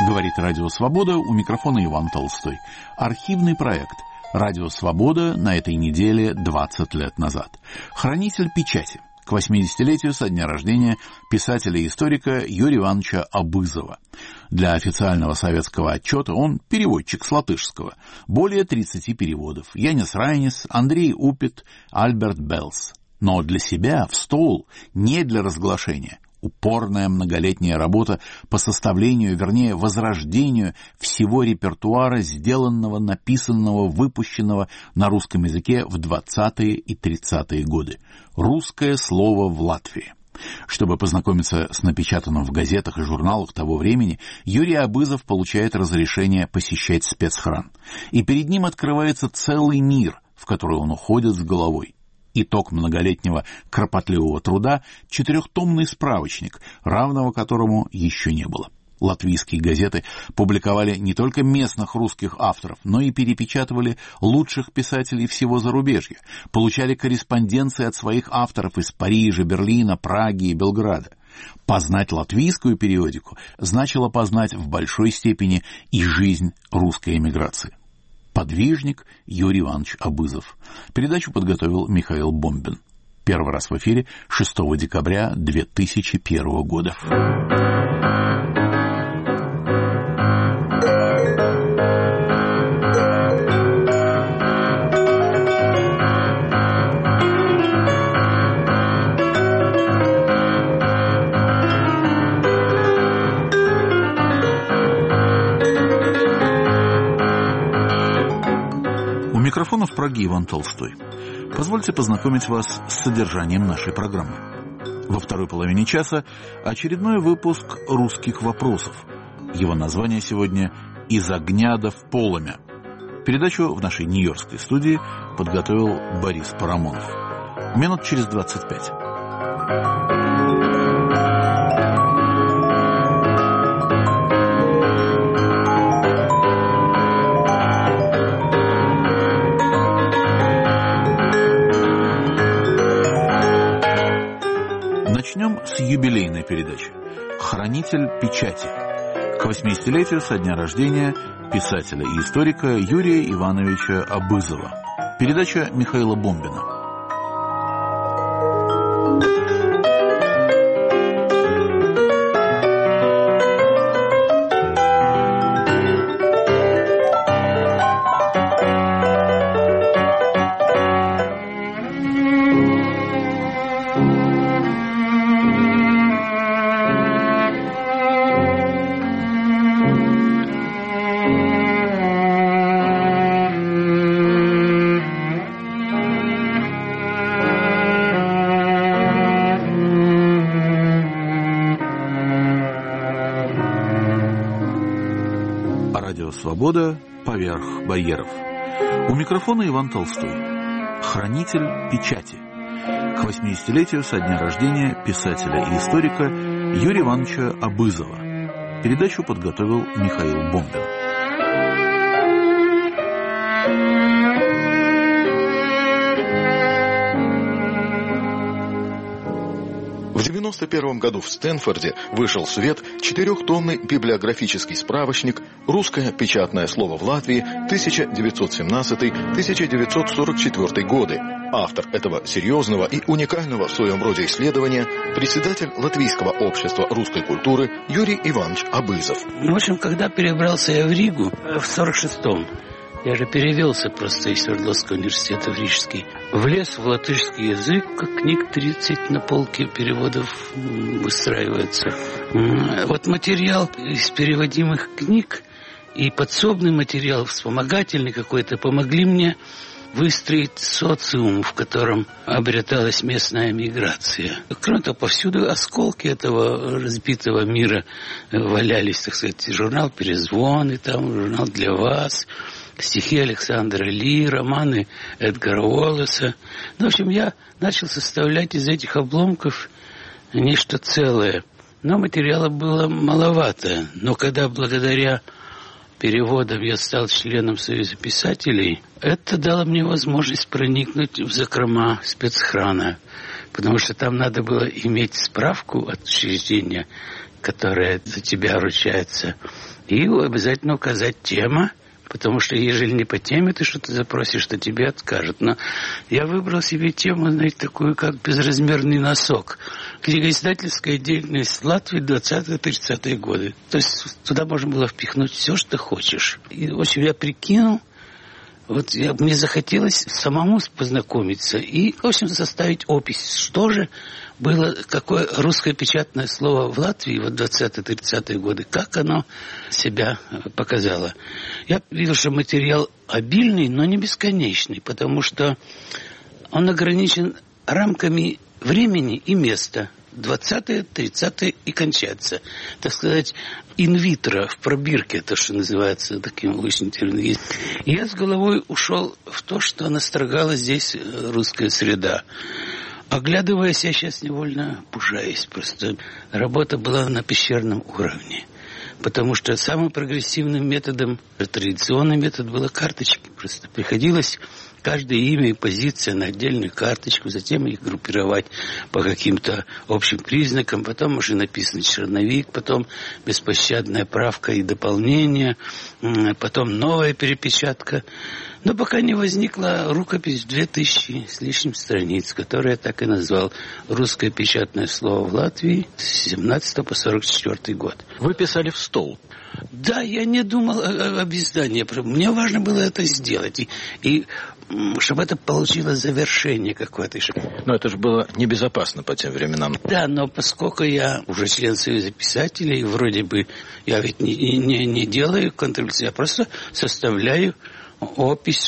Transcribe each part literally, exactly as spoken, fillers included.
Говорит Радио Свобода, у микрофона Иван Толстой. Архивный проект «Радио Свобода» на этой неделе двадцать лет назад. Хранитель печати. К восьмидесятилетию со дня рождения писателя и историка Юрия Ивановича Абызова. Для официального советского отчета он переводчик с латышского. Более тридцати переводов. Янис Райнис, Андрей Упит, Альберт Беллс. Но для себя, в стол, не для разглашения. Упорная многолетняя работа по составлению, вернее, возрождению всего репертуара, сделанного, написанного, выпущенного на русском языке в двадцатые и тридцатые годы. Русское слово в Латвии. Чтобы познакомиться с напечатанным в газетах и журналах того времени, Юрий Абызов получает разрешение посещать спецхран. И перед ним открывается целый мир, в который он уходит с головой. Итог многолетнего кропотливого труда – четырехтомный справочник, равного которому еще не было. Латвийские газеты публиковали не только местных русских авторов, но и перепечатывали лучших писателей всего зарубежья, получали корреспонденции от своих авторов из Парижа, Берлина, Праги и Белграда. Познать латвийскую периодику значило познать в большой степени и жизнь русской эмиграции. Подвижник Юрий Иванович Абызов. Передачу подготовил Михаил Бомбин. Первый раз в эфире шестого декабря две тысячи первого года. Микрофона в Праге Иван Толстой. Позвольте познакомить вас с содержанием нашей программы. Во второй половине часа очередной выпуск «Русских вопросов». Его название сегодня «Из огня до в полымя». Передачу в нашей нью-йоркской студии подготовил Борис Парамонов. Минут через двадцать пять. Начнем с юбилейной передачи «Хранитель печати» к восьмидесятилетию со дня рождения писателя и историка Юрия Ивановича Абызова. Передача Михаила Бомбина. Свобода поверх барьеров. У микрофона Иван Толстой. Хранитель печати. К восьмидесятилетию со дня рождения писателя и историка Юрия Ивановича Абызова. Передачу подготовил Михаил Бомбин. В девяносто первом году в Стэнфорде вышел в свет четырехтомный библиографический справочник «Русское печатное слово в Латвии тысяча девятьсот семнадцатый — тысяча девятьсот сорок четвёртый годы». Автор этого серьезного и уникального в своем роде исследования – председатель Латвийского общества русской культуры Юрий Иванович Абызов. В общем, когда перебрался я в Ригу в сорок шестом, я же перевелся просто из Свердловского университета в Рижский. Влез в латышский язык, как книг тридцать на полке переводов выстраивается. Вот материал из переводимых книг и подсобный материал, вспомогательный какой-то, помогли мне выстроить социум, в котором обреталась местная миграция. Кроме того, повсюду осколки этого разбитого мира валялись, так сказать, журнал «Перезвоны», там журнал «Для вас», стихи Александра Ли, романы Эдгара Уоллеса. Ну, в общем, я начал составлять из этих обломков нечто целое. Но материала было маловато. Но когда благодаря переводам я стал членом Союза писателей, это дало мне возможность проникнуть в закрома спецхрана. Потому что там надо было иметь справку от учреждения которая за тебя ручается. И обязательно указать тема, потому что, ежели не по теме ты что-то запросишь, то тебе откажут. Но я выбрал себе тему, знаете, такую, как безразмерный носок. Книгоиздательская деятельность в Латвии двадцатые-тридцатые годы. То есть туда можно было впихнуть все, что хочешь. И, в общем, я прикинул, вот я, мне захотелось самому познакомиться и, в общем, составить опись, что же было, какое русское печатное слово в Латвии в двадцатые-тридцатые годы, как оно себя показало. Я видел, что материал обильный, но не бесконечный, потому что он ограничен рамками времени и места. двадцатые, тридцатые и кончается. Так сказать, инвитро, в пробирке, то, что называется таким очень термином. И я с головой ушел в то, что настрогала здесь русская среда. Оглядываясь, я сейчас невольно пужаюсь. Просто работа была на пещерном уровне. Потому что самым прогрессивным методом, традиционный метод, было карточки. Просто приходилось каждое имя и позиция на отдельную карточку, затем их группировать по каким-то общим признакам, потом уже написан черновик, потом беспощадная правка и дополнение, потом новая перепечатка. Но пока не возникла рукопись в две тысячи с лишним страниц, которую я так и назвал «Русское печатное слово в Латвии» с семнадцатого по сорок четвёртый год. Вы писали в стол. Да, я не думал о, об издании. Мне важно было это сделать. И, и чтобы это получило завершение какое-то. Но это же было небезопасно по тем временам. Да, но поскольку я уже член Союза писателей, вроде бы я ведь не, не, не делаю контрибуции, я просто составляю опись.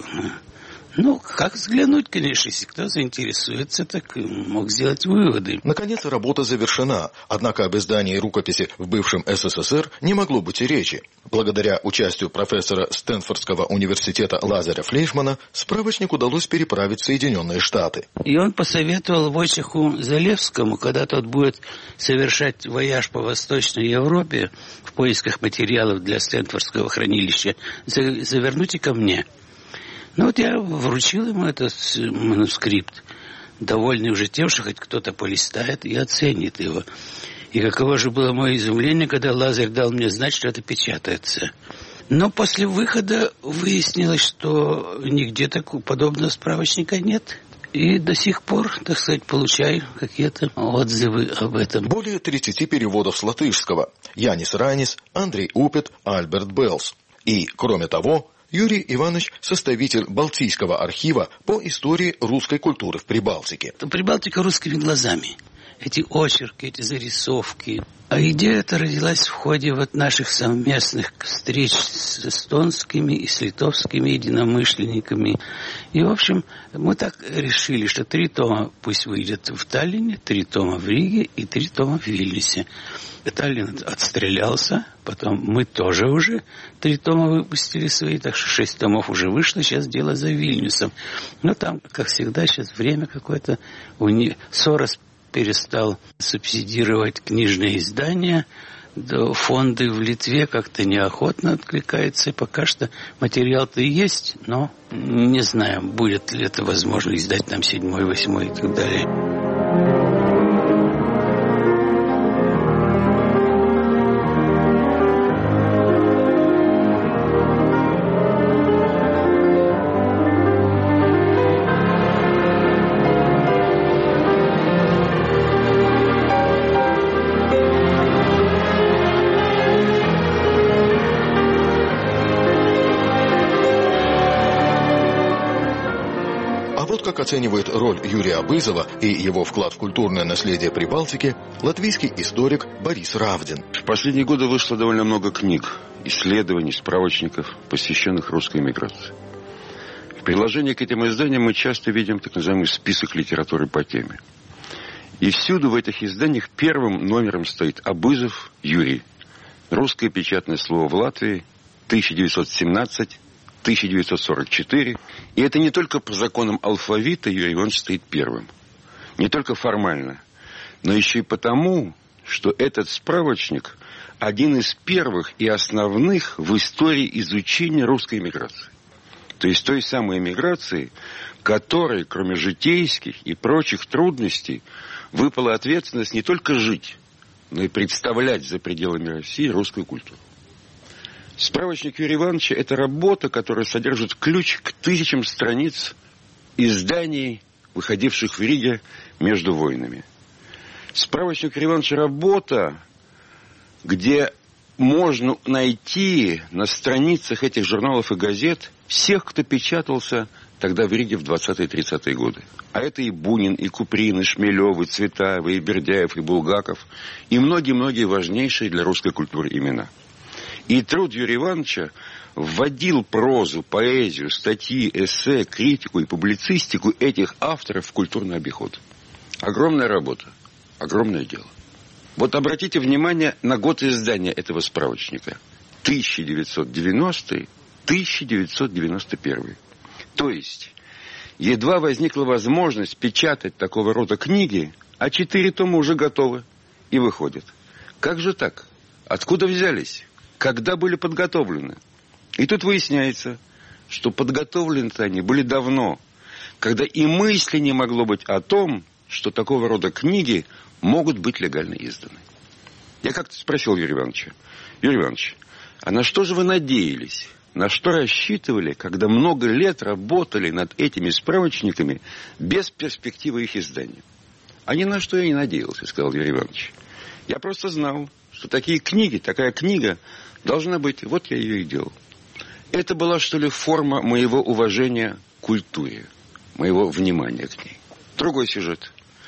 Ну, как взглянуть, конечно, если кто заинтересуется, так мог сделать выводы. Наконец, работа завершена, однако об издании рукописи в бывшем СССР не могло быть и речи. Благодаря участию профессора Стэнфордского университета Лазаря Флейшмана справочник удалось переправить в Соединенные Штаты. И он посоветовал Войцеху Залевскому, когда тот будет совершать вояж по Восточной Европе в поисках материалов для Стэнфордского хранилища, завернуть и ко мне. Ну вот я вручил ему этот манускрипт, довольный уже тем, что хоть кто-то полистает и оценит его. И каково же было мое изумление, когда Лазарь дал мне знать, что это печатается. Но после выхода выяснилось, что нигде такого подобного справочника нет. И до сих пор, так сказать, получаю какие-то отзывы об этом. Более тридцати переводов с латышского. Янис Райнис, Андрей Упет, Альберт Беллс. И, кроме того, Юрий Иванович – составитель Балтийского архива по истории русской культуры в Прибалтике. Прибалтика русскими глазами. Эти очерки, эти зарисовки. А идея эта родилась в ходе вот наших совместных встреч с эстонскими и с литовскими единомышленниками. И, в общем, мы так решили, что три тома пусть выйдет в Таллине, три тома в Риге и три тома в Вильнюсе. Таллин отстрелялся, потом мы тоже уже три тома выпустили свои, так что шесть томов уже вышло, сейчас дело за Вильнюсом. Но там, как всегда, сейчас время какое-то. У них Сорос перестал субсидировать книжные издания, да, фонды в Литве как-то неохотно откликаются, и пока что материал-то и есть, но не знаю, будет ли это возможно издать там седьмой, восьмой и так далее. Как оценивает роль Юрия Абызова и его вклад в культурное наследие Прибалтики латвийский историк Борис Равдин. В последние годы вышло довольно много книг, исследований, справочников, посвященных русской эмиграции. В приложении к этим изданиям мы часто видим так называемый список литературы по теме. И всюду в этих изданиях первым номером стоит Абызов Юрий. Русское печатное слово в Латвии, тысяча девятьсот семнадцатый — тысяча девятьсот сорок четвёртый. И это не только по законам алфавита Юрий Иванович стоит первым. Не только формально, но еще и потому, что этот справочник один из первых и основных в истории изучения русской эмиграции. То есть той самой эмиграции, которой, кроме житейских и прочих трудностей, выпала ответственность не только жить, но и представлять за пределами России русскую культуру. Справочник Юрия Ивановича – это работа, которая содержит ключ к тысячам страниц изданий, выходивших в Риге между войнами. Справочник Юрия Ивановича – работа, где можно найти на страницах этих журналов и газет всех, кто печатался тогда в Риге в двадцатые-тридцатые годы. А это и Бунин, и Куприн, и Шмелев, и Цветаев, и Бердяев, и Булгаков, и многие-многие важнейшие для русской культуры имена. И труд Юрия Ивановича вводил прозу, поэзию, статьи, эссе, критику и публицистику этих авторов в культурный обиход. Огромная работа, огромное дело. Вот обратите внимание на год издания этого справочника. тысяча девятьсот девяностый — тысяча девятьсот девяносто первый. То есть, едва возникла возможность печатать такого рода книги, а четыре тома уже готовы и выходят. Как же так? Откуда взялись? Когда были подготовлены? И тут выясняется, что подготовлены-то они были давно, когда и мысли не могло быть о том, что такого рода книги могут быть легально изданы. Я как-то спросил Юрия Ивановича: Юрий Иванович, а на что же вы надеялись? На что рассчитывали, когда много лет работали над этими справочниками без перспективы их издания? А ни на что я не надеялся, сказал Юрий Иванович. Я просто знал, что такие книги, такая книга должна быть. Вот я ее и делал. Это была, что ли, форма моего уважения к культуре, моего внимания к ней. Другой сюжет.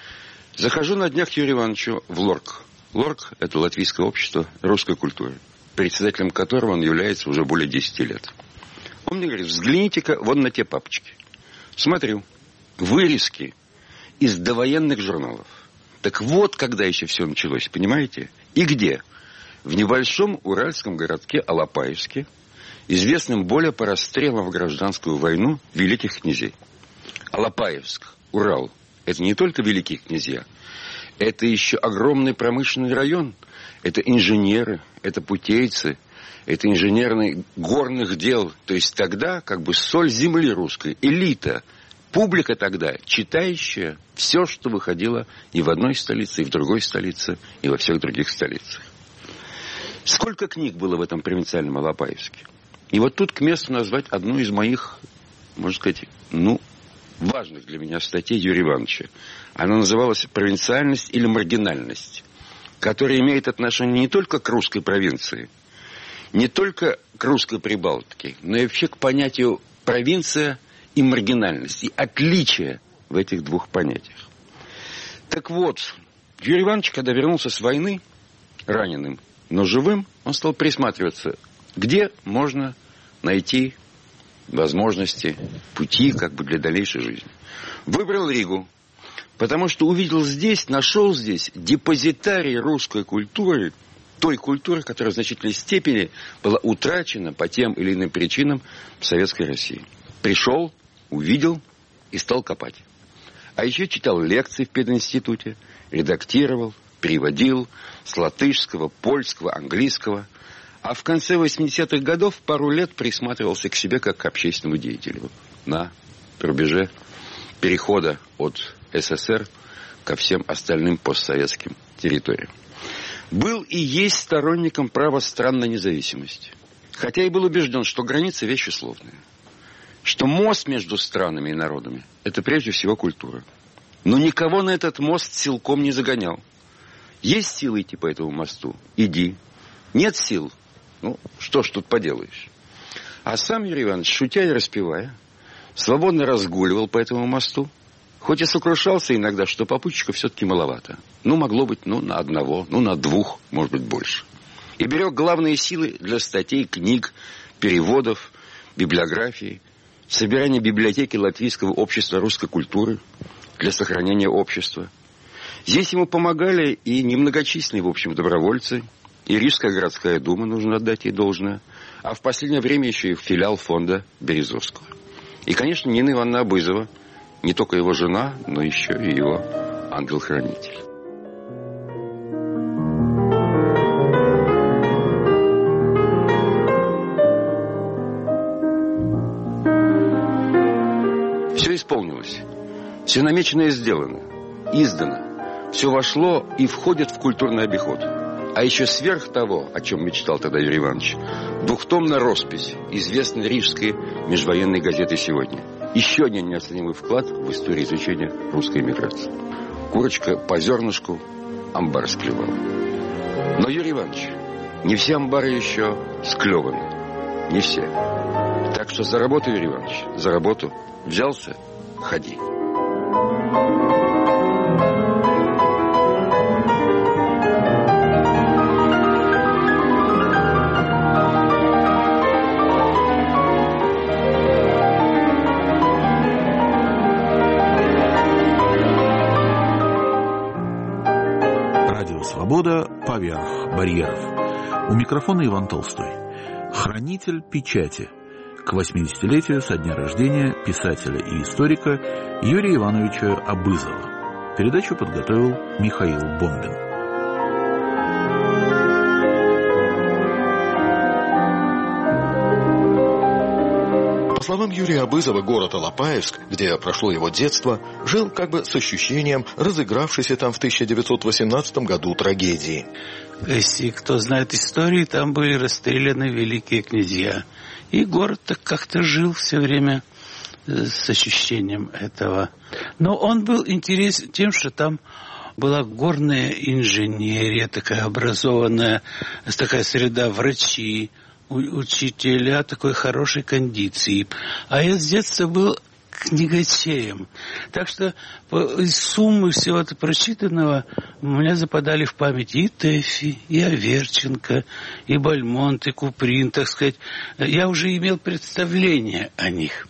Захожу на днях к Юрию Ивановичу в ЛОРК. ЛОРК – это Латвийское общество русской культуры, председателем которого он является уже более десяти лет. Он мне говорит: взгляните-ка вон на те папочки. Смотрю, вырезки из довоенных журналов. Так вот, когда еще все началось, понимаете? И где? В небольшом уральском городке Алапаевске, известным более по расстрелам в гражданскую войну великих князей. Алапаевск, Урал – это не только великие князья, это еще огромный промышленный район. Это инженеры, это путейцы, это инженерные горных дел. То есть тогда как бы соль земли русской, элита, публика тогда, читающая все, что выходило и в одной столице, и в другой столице, и во всех других столицах. Сколько книг было в этом провинциальном Алапаевске? И вот тут к месту назвать одну из моих, можно сказать, ну, важных для меня статей Юрия Ивановича. Она называлась «Провинциальность или маргинальность», которая имеет отношение не только к русской провинции, не только к русской Прибалтике, но и вообще к понятию провинция и маргинальность, и отличие в этих двух понятиях. Так вот, Юрий Иванович, когда вернулся с войны, раненым, но живым, он стал присматриваться, где можно найти возможности, пути как бы для дальнейшей жизни. Выбрал Ригу, потому что увидел здесь, нашел здесь депозитарий русской культуры, той культуры, которая в значительной степени была утрачена по тем или иным причинам в Советской России. Пришел, увидел и стал копать. А еще читал лекции в пединституте, редактировал, переводил с латышского, польского, английского. А в конце восьмидесятых годов пару лет присматривался к себе как к общественному деятелю на рубеже перехода от СССР ко всем остальным постсоветским территориям. Был и есть сторонником права стран на независимость. Хотя и был убежден, что границы вещь условная. Что мост между странами и народами – это прежде всего культура. Но никого на этот мост силком не загонял. Есть силы идти по этому мосту – иди. Нет сил – ну, что ж тут поделаешь. А сам Юрий Иванович, шутя и распевая, свободно разгуливал по этому мосту. Хоть и сокрушался иногда, что попутчиков все-таки маловато. Ну, могло быть, ну, на одного, ну, на двух, может быть, больше. И берег главные силы для статей, книг, переводов, библиографии, собирания библиотеки Латвийского общества русской культуры для сохранения общества. Здесь ему помогали и немногочисленные, в общем, добровольцы, и Рижская городская дума, нужно отдать ей должное, а в последнее время еще и филиал фонда Березовского. И, конечно, Нина Ивановна Абызова, не только его жена, но еще и его ангел-хранитель. Все исполнилось. Все намеченное сделано, издано. все вошло и входит в культурный обиход. А еще сверх того, о чем мечтал тогда Юрий Иванович, двухтомная роспись известной рижской межвоенной газеты «Сегодня». Еще один неоценимый вклад в историю изучения русской эмиграции. Курочка по зернышку амбар склевала. Но, Юрий Иванович, не все амбары еще склеваны. Не все. Так что за работу, Юрий Иванович, за работу. Взялся — ходи. Свобода поверх барьеров. У микрофона Иван Толстой. Хранитель печати. К восьмидесятилетию со дня рождения писателя и историка Юрия Ивановича Абызова. Передачу подготовил Михаил Бомбин. По словам Юрия Абызова, город Алапаевск, где прошло его детство, жил как бы с ощущением разыгравшейся там в тысяча девятьсот восемнадцатом году трагедии. Если кто знает историю, там были расстреляны великие князья. И город так как-то жил все время с ощущением этого. Но он был интересен тем, что там была горная инженерия, такая образованная, такая среда, врачи, учителя такой хорошей кондиции. А я с детства был книгачеем. Так что из суммы всего этого прочитанного у меня западали в память и Тэффи, и Аверченко, и Бальмонт, и Куприн, так сказать. Я уже имел представление о них.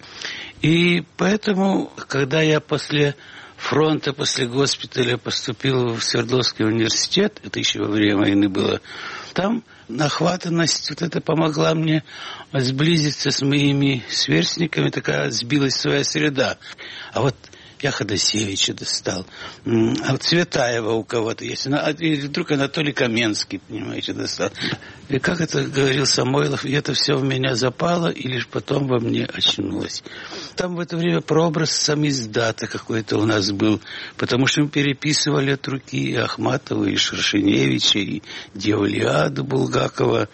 И поэтому, когда я после фронта, после госпиталя поступил в Свердловский университет, это еще во время войны было, там нахватанность вот это помогла мне сблизиться с моими сверстниками, такая сбилась своя среда. А вот я Ходосевича достал, а вот Цветаева у кого-то есть, и вдруг Анатолий Каменский, понимаете, достал. И как это говорил Самойлов, и это все в меня запало, и лишь потом во мне очнулось. Там в это время прообраз самиздата какой-то у нас был, потому что мы переписывали от руки и Ахматова, и Шершеневича, и Деволиаду Булгакова,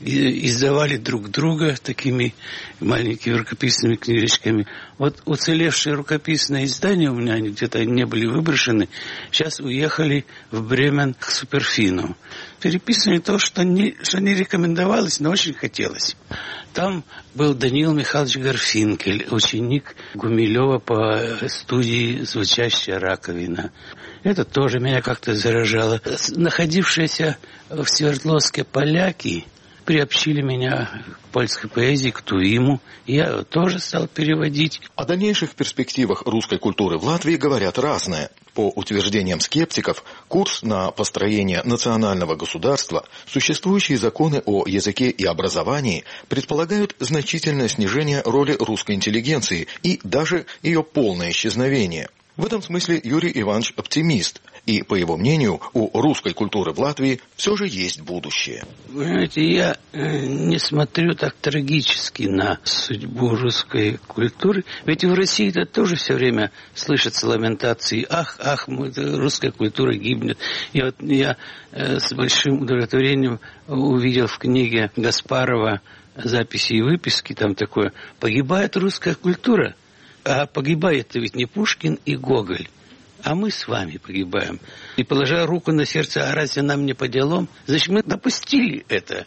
и издавали друг друга такими маленькими рукописными книжечками. Вот уцелевшие рукописные издания у меня, они где-то не были выброшены, сейчас уехали в Бремен к Суперфину. Переписывали то, что не, что не рекомендовалось, но очень хотелось. Там был Даниил Михайлович Гарфинкель, ученик Гумилева по студии «Звучащая раковина». Это тоже меня как-то заражало. Находившиеся в Свердловске поляки приобщили меня к польской поэзии, к Туиму. Я тоже стал переводить. О дальнейших перспективах русской культуры в Латвии говорят разное. По утверждениям скептиков, курс на построение национального государства, существующие законы о языке и образовании предполагают значительное снижение роли русской интеллигенции и даже ее полное исчезновение. В этом смысле Юрий Иванович оптимист, и, по его мнению, у русской культуры в Латвии все же есть будущее. Вы знаете, я не смотрю так трагически на судьбу русской культуры, ведь в России это тоже все время слышатся ламентации: ах, ах, русская культура гибнет. И вот я с большим удовлетворением увидел в книге Гаспарова записи и выписки, там такое: погибает русская культура. А погибает-то ведь не Пушкин и Гоголь, а мы с вами погибаем. И, положа руку на сердце, а разве нам не по делам? Значит, мы допустили это.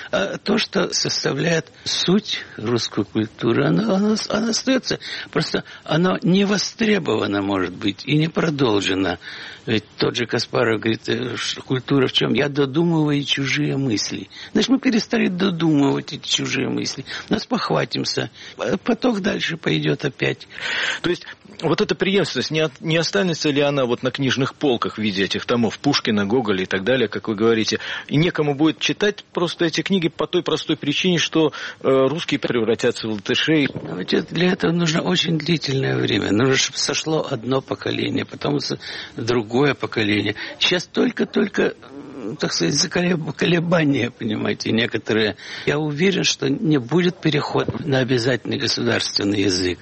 А то, что составляет суть русской культуры, оно, оно, оно остается. Просто оно не востребовано, может быть, и не продолжено. Ведь тот же Каспаров говорит, что культура в чем? Я додумываю чужие мысли. Значит, мы перестали додумывать эти чужие мысли. Нас похватимся. Поток дальше пойдет опять. То есть вот эта преемственность, не, от, не останется ли она вот на книжных полках в виде этих томов Пушкина, Гоголя и так далее, как вы говорите, и некому будет читать просто эти книги по той простой причине, что э, русские превратятся в латышей? Ведь для этого нужно очень длительное время. Нужно, чтобы сошло одно поколение, потом другое поколение. Сейчас только-только, так сказать, колебания, понимаете, некоторые. Я уверен, что не будет переход на обязательный государственный язык.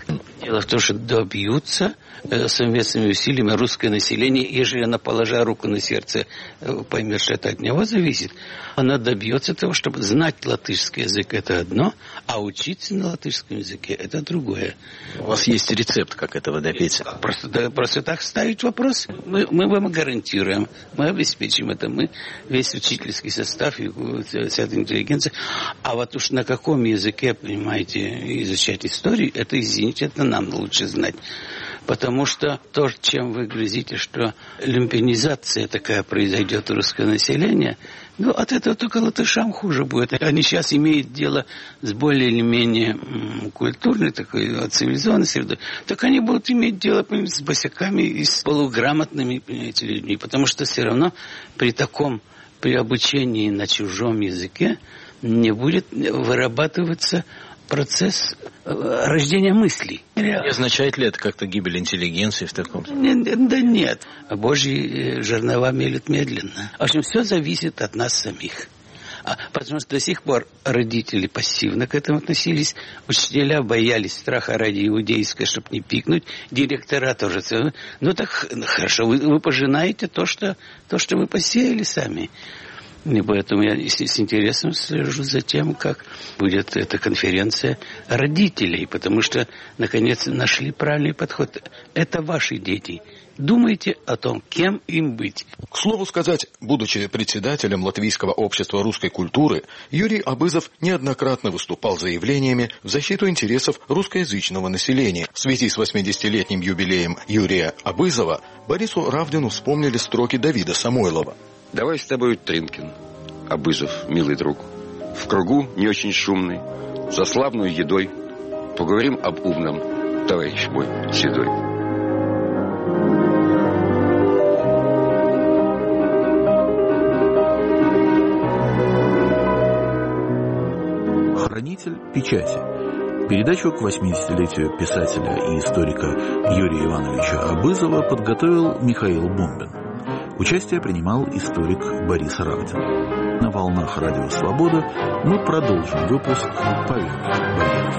Дело в том, что добьются э, совместными усилиями русское население, ежели она, положа руку на сердце, э, поймет, что это от него зависит, она добьется того, чтобы знать латышский язык — это одно, а учиться на латышском языке — это другое. У вас есть рецепт, как этого добиться? Просто, да, просто так ставить вопрос. Мы, мы вам гарантируем, мы обеспечим это, мы весь учительский состав и вся эта интеллигенция. А вот уж на каком языке, понимаете, изучать историю, это, извините, это нам лучше знать. Потому что то, чем вы грозите, что люмпинизация такая произойдет у русского населения, ну, от этого только латышам хуже будет. Они сейчас имеют дело с более или менее м, культурной, такой цивилизованной средой. Так они будут иметь дело, понимаете, с босяками и с полуграмотными, понимаете, людьми. Потому что все равно при таком, при обучении на чужом языке не будет вырабатываться процесс рождения мыслей. Не означает ли это как-то гибель интеллигенции в таком случае? Да нет. Божьи жернова мелют медленно. В общем, все зависит от нас самих. Потому что до сих пор родители пассивно к этому относились, учителя боялись страха ради иудейской, чтобы не пикнуть, директора тоже. Ну так хорошо, вы, вы пожинаете то что, то, что вы посеяли сами. И поэтому я с интересом слежу за тем, как будет эта конференция родителей, потому что, наконец, нашли правильный подход. Это ваши дети. Думайте о том, кем им быть. К слову сказать, будучи председателем Латвийского общества русской культуры, Юрий Абызов неоднократно выступал с заявлениями в защиту интересов русскоязычного населения. В связи с восьмидесятилетним юбилеем Юрия Абызова Борису Равдину вспомнили строки Давида Самойлова. Давай с тобой, Тринкин, Абызов, милый друг, в кругу не очень шумный, за славную едой, поговорим об умном, товарищ мой седой. Хранитель печати. Передачу к восьмидесятилетию писателя и историка Юрия Ивановича Абызова подготовил Михаил Бомбин. Участие принимал историк Борис Равдин. На волнах Радио Свобода мы продолжим выпуск «Поверх барьеров».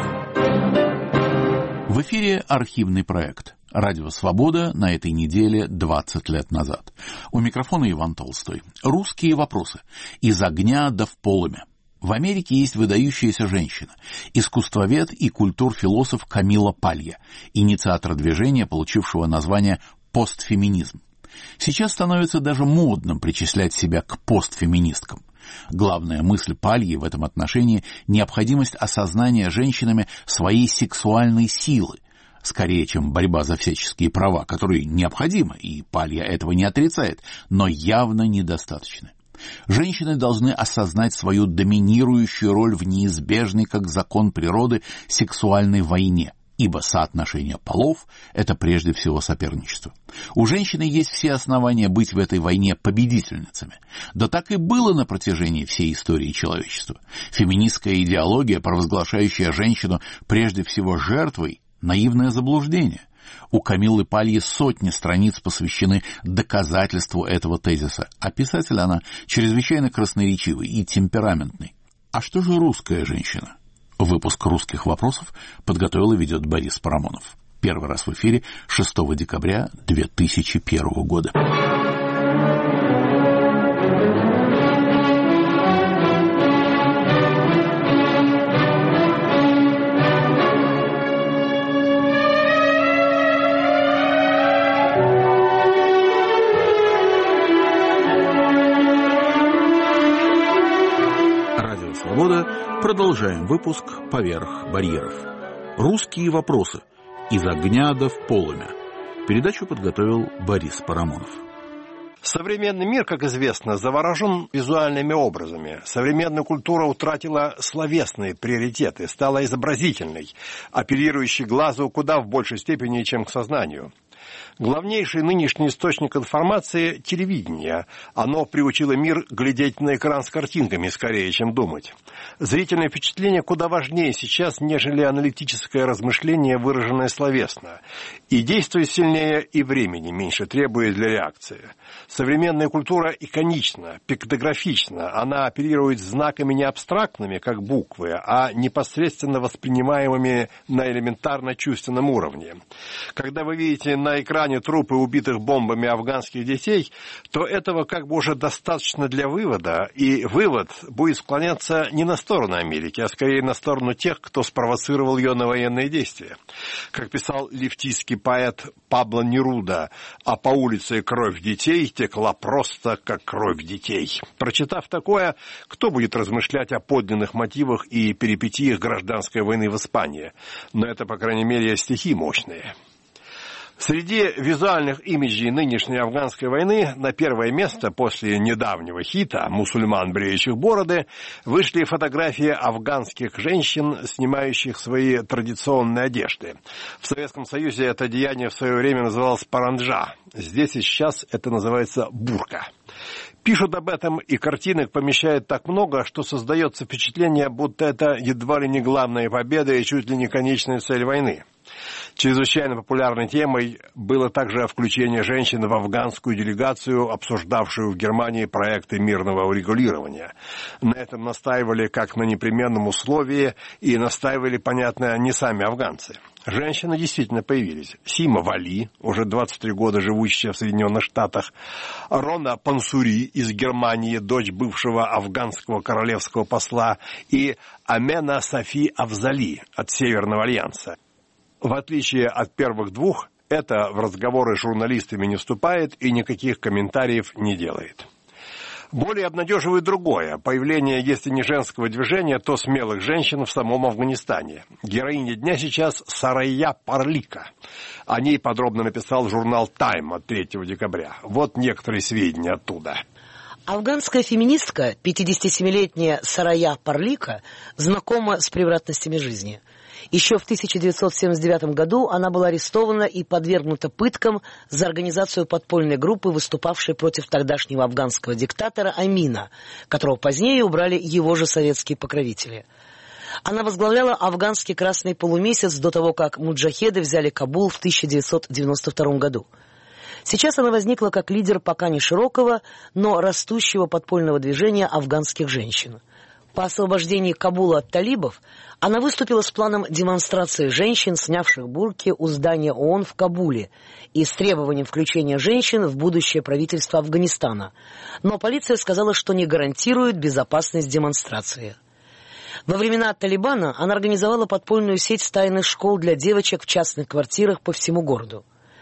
В эфире архивный проект «Радио Свобода» на этой неделе двадцать лет назад. У микрофона Иван Толстой. Русские вопросы. Из огня до в полымя. В Америке есть выдающаяся женщина, искусствовед и культурфилософ Камила Палья, инициатор движения, получившего название «постфеминизм». Сейчас становится даже модным причислять себя к постфеминисткам. Главная мысль Пальи в этом отношении – необходимость осознания женщинами своей сексуальной силы, скорее, чем борьба за всяческие права, которые необходимы, и Палья этого не отрицает, но явно недостаточны. Женщины должны осознать свою доминирующую роль в неизбежной, как закон природы, сексуальной войне, ибо соотношение полов – это прежде всего соперничество. У женщины есть все основания быть в этой войне победительницами. Да так и было на протяжении всей истории человечества. Феминистская идеология, провозглашающая женщину прежде всего жертвой – наивное заблуждение. У Камиллы Пальи сотни страниц посвящены доказательству этого тезиса, а писатель она чрезвычайно красноречивый и темпераментный. А что же русская женщина? Выпуск «Русских вопросов» подготовил и ведет Борис Парамонов. Первый раз в эфире шестого декабря две тысячи первого года. Радио «Свобода». Продолжаем выпуск «Поверх барьеров». Русские вопросы. Из огня до в полымя. Передачу подготовил Борис Парамонов. Современный мир, как известно, заворожен визуальными образами. Современная культура утратила словесные приоритеты, стала изобразительной, апеллирующей глазу куда в большей степени, чем к сознанию. Главнейший нынешний источник информации – телевидение. Оно приучило мир глядеть на экран с картинками скорее, чем думать. Зрительное впечатление куда важнее сейчас, нежели аналитическое размышление, выраженное словесно. И действует сильнее, и времени меньше требует для реакции. Современная культура иконична, пиктографична. Она оперирует знаками не абстрактными, как буквы, а непосредственно воспринимаемыми на элементарно-чувственном уровне. Когда вы видите на экране трупы убитых бомбами афганских детей, то этого как бы уже достаточно для вывода, и вывод будет склоняться не на сторону Америки, а скорее на сторону тех, кто спровоцировал ее на военные действия. Как писал лефтистский поэт Пабло Неруда, а по улице кровь детей текла просто как кровь детей. Прочитав такое, кто будет размышлять о подлинных мотивах и перипетиях гражданской войны в Испании? Но это, по крайней мере, стихи мощные. Среди визуальных имиджей нынешней афганской войны на первое место после недавнего хита «Мусульман, бреющих бороды» вышли фотографии афганских женщин, снимающих свои традиционные одежды. В Советском Союзе это деяние в свое время называлось паранджа. Здесь и сейчас это называется бурка. Пишут об этом, и картинок помещают так много, что создается впечатление, будто это едва ли не главная победа и чуть ли не конечная цель войны. Чрезвычайно популярной темой было также включение женщин в афганскую делегацию, обсуждавшую в Германии проекты мирного урегулирования. На этом настаивали как на непременном условии, и настаивали, понятно, не сами афганцы. Женщины действительно появились. Сима Вали, уже двадцать три года живущая в Соединенных Штатах, Рона Пансури из Германии, дочь бывшего афганского королевского посла, и Амена Софи Афзали от Северного альянса. В отличие от первых двух, это в разговоры с журналистами не вступает и никаких комментариев не делает. Более обнадеживает другое – появление, если не женского движения, то смелых женщин в самом Афганистане. Героиня дня сейчас Сарая Парлика. О ней подробно написал журнал «Тайм» от третьего декабря. Вот некоторые сведения оттуда. Афганская феминистка, пятидесятисемилетняя Сарая Парлика, знакома с превратностями жизни. Еще в тысяча девятьсот семьдесят девятом году она была арестована и подвергнута пыткам за организацию подпольной группы, выступавшей против тогдашнего афганского диктатора Амина, которого позднее убрали его же советские покровители. Она возглавляла афганский Красный полумесяц до того, как муджахеды взяли Кабул в тысяча девятьсот девяносто втором году. Сейчас она возникла как лидер пока не широкого, но растущего подпольного движения афганских женщин. По освобождении Кабула от талибов она выступила с планом демонстрации женщин, снявших бурки, у здания ООН в Кабуле и с требованием включения женщин в будущее правительство Афганистана. Но полиция сказала, что не гарантирует безопасность демонстрации. Во времена Талибана она организовала подпольную сеть тайных школ для девочек в частных квартирах по всему городу.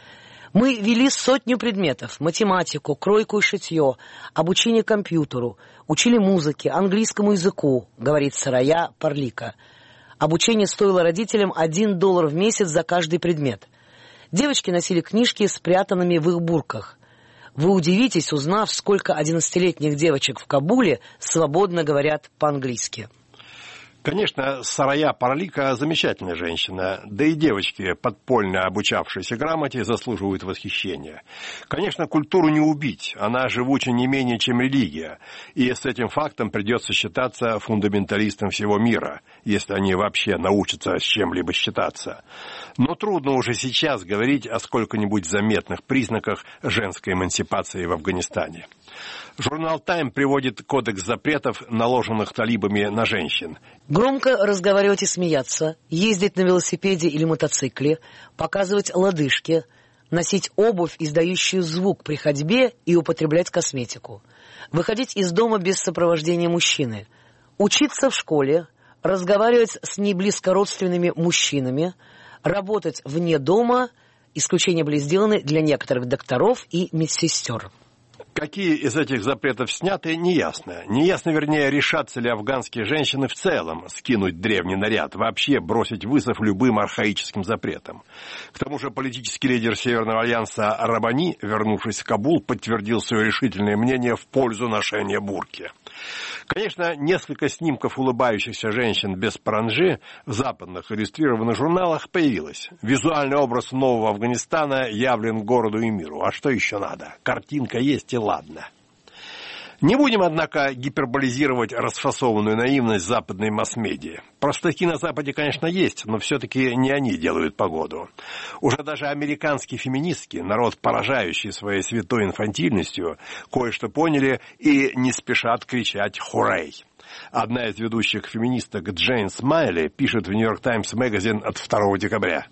Мы вели сотню предметов – математику, кройку и шитье, обучение компьютеру, учили музыке, английскому языку, говорит Сарая Парлика. Обучение стоило родителям один доллар в месяц за каждый предмет. Девочки носили книжки, спрятанными в их бурках. Вы удивитесь, узнав, сколько одиннадцатилетних девочек в Кабуле свободно говорят по-английски. Конечно, Сарая Парлика замечательная женщина, да и девочки, подпольно обучавшиеся грамоте, заслуживают восхищения. Конечно, культуру не убить, она живуча не менее, чем религия, и с этим фактом придется считаться фундаменталистам всего мира, если они вообще научатся с чем-либо считаться. Но трудно уже сейчас говорить о сколько-нибудь заметных признаках женской эмансипации в Афганистане. Журнал «Тайм» приводит кодекс запретов, наложенных талибами на женщин. Громко разговаривать и смеяться, ездить на велосипеде или мотоцикле, показывать лодыжки, носить обувь, издающую звук при ходьбе, и употреблять косметику. Выходить из дома без сопровождения мужчины. Учиться в школе, разговаривать с неблизкородственными мужчинами, работать вне дома, исключения были сделаны для некоторых докторов и медсестер. Какие из этих запретов сняты, неясно. Неясно, вернее, решатся ли афганские женщины в целом скинуть древний наряд, вообще бросить вызов любым архаическим запретам. К тому же политический лидер Северного альянса Рабани, вернувшись в Кабул, подтвердил свое решительное мнение в пользу ношения бурки. Конечно, несколько снимков улыбающихся женщин без паранджи в западных иллюстрированных журналах появилось. Визуальный образ нового Афганистана явлен городу и миру. А что еще надо? Картинка есть и ладно. Не будем, однако, гиперболизировать расфасованную наивность западной масс-медиа. Простаки на Западе, конечно, есть, но все-таки не они делают погоду. Уже даже американские феминистки, народ, поражающий своей святой инфантильностью, кое-что поняли и не спешат кричать «Хуррей!». Одна из ведущих феминисток, Джейн Смайли, пишет в «Нью-Йорк Таймс Магазин» от второго декабря.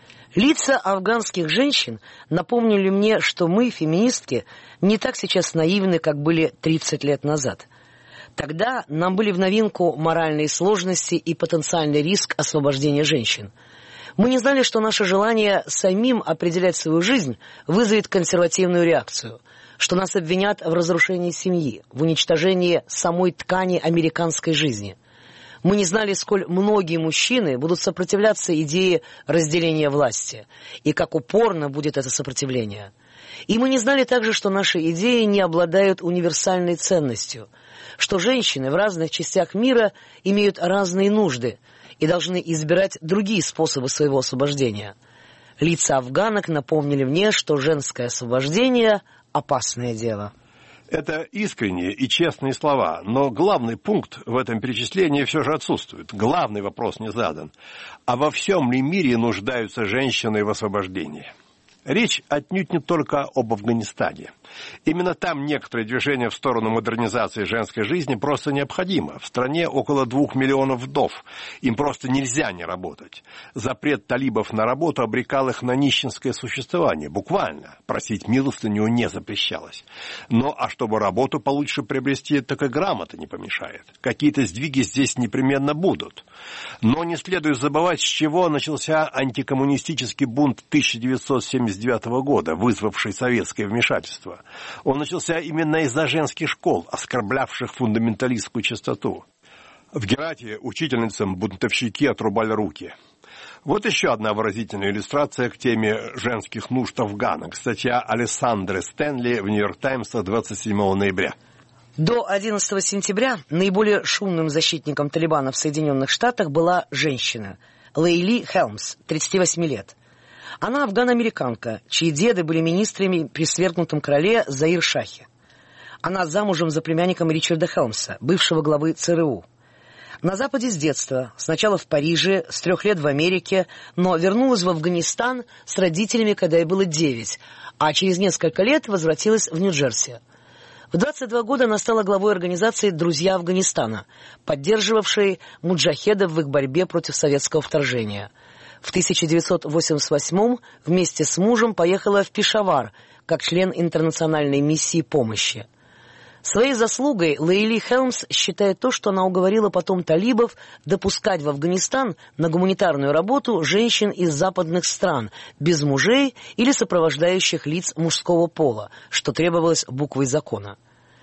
Лица афганских женщин напомнили мне, что мы, феминистки, не так сейчас наивны, как были тридцать лет назад. Тогда нам были в новинку моральные сложности и потенциальный риск освобождения женщин. Мы не знали, что наше желание самим определять свою жизнь вызовет консервативную реакцию, что нас обвинят в разрушении семьи, в уничтожении самой ткани американской жизни. Мы не знали, сколь многие мужчины будут сопротивляться идее разделения власти, и как упорно будет это сопротивление. И мы не знали также, что наши идеи не обладают универсальной ценностью, что женщины в разных частях мира имеют разные нужды и должны избирать другие способы своего освобождения. Лица афганок напомнили мне, что женское освобождение – опасное дело. Это искренние и честные слова, но главный пункт в этом перечислении все же отсутствует. Главный вопрос не задан. А во всем ли мире нуждаются женщины в освобождении? Речь отнюдь не только об Афганистане. Именно там некоторое движение в сторону модернизации женской жизни просто необходимо. В стране около двух миллионов вдов. Им просто нельзя не работать. Запрет талибов на работу обрекал их на нищенское существование. Буквально. Просить милостыню не запрещалось. Но а чтобы работу получше приобрести, так и грамота не помешает. Какие-то сдвиги здесь непременно будут. Но не следует забывать, с чего начался антикоммунистический бунт тысяча девятьсот семьдесят девятого года, вызвавший советское вмешательство. Он начался именно из-за женских школ, оскорблявших фундаменталистскую чистоту. В Герате учительницам бунтовщики отрубали руки. Вот еще одна выразительная иллюстрация к теме женских нужд афганок. Статья Алессандры Стэнли в «Нью-Йорк Таймс» двадцать седьмого ноября. До одиннадцатого сентября наиболее шумным защитником Талибана в Соединенных Штатах была женщина Лейли Хелмс, тридцати восьми лет. Она афгано-американка, чьи деды были министрами при свергнутом короле Заир-Шахе. Она замужем за племянником Ричарда Хелмса, бывшего главы ЦРУ. На Западе с детства, сначала в Париже, с трех лет в Америке, но вернулась в Афганистан с родителями, когда ей было девять, а через несколько лет возвратилась в Нью-Джерси. В двадцать два года она стала главой организации «Друзья Афганистана», поддерживавшей муджахедов в их борьбе против советского вторжения. В тысяча девятьсот восемьдесят восьмом вместе с мужем поехала в Пешавар как член интернациональной миссии помощи. Своей заслугой Лейли Хелмс считает то, что она уговорила потом талибов допускать в Афганистан на гуманитарную работу женщин из западных стран, без мужей или сопровождающих лиц мужского пола, что требовалось буквой закона.